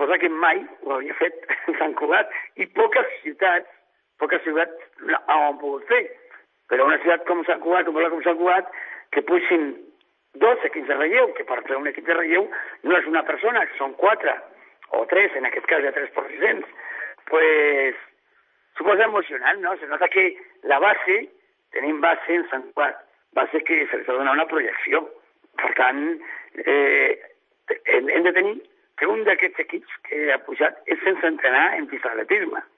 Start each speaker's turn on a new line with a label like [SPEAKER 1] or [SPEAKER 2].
[SPEAKER 1] suposa que mai ho havia fet Sant Cugat, i poques ciutats ho han pogut fer. Però una ciutat com Sant Cugat, un poble com Sant Cugat, que puixin 2 equips de relleu, que per fer un equip de relleu no és una persona, que són 4 o 3, en aquest cas hi ha 3 professions, pues suposa emocionant, no? Se nota que la base, tenim base en Sant Cugat, base que se li ha donat una projecció. Per tant, hem de tenir que un d'aquests equips que ha pujat és sense entrenar en pista d'atletisme.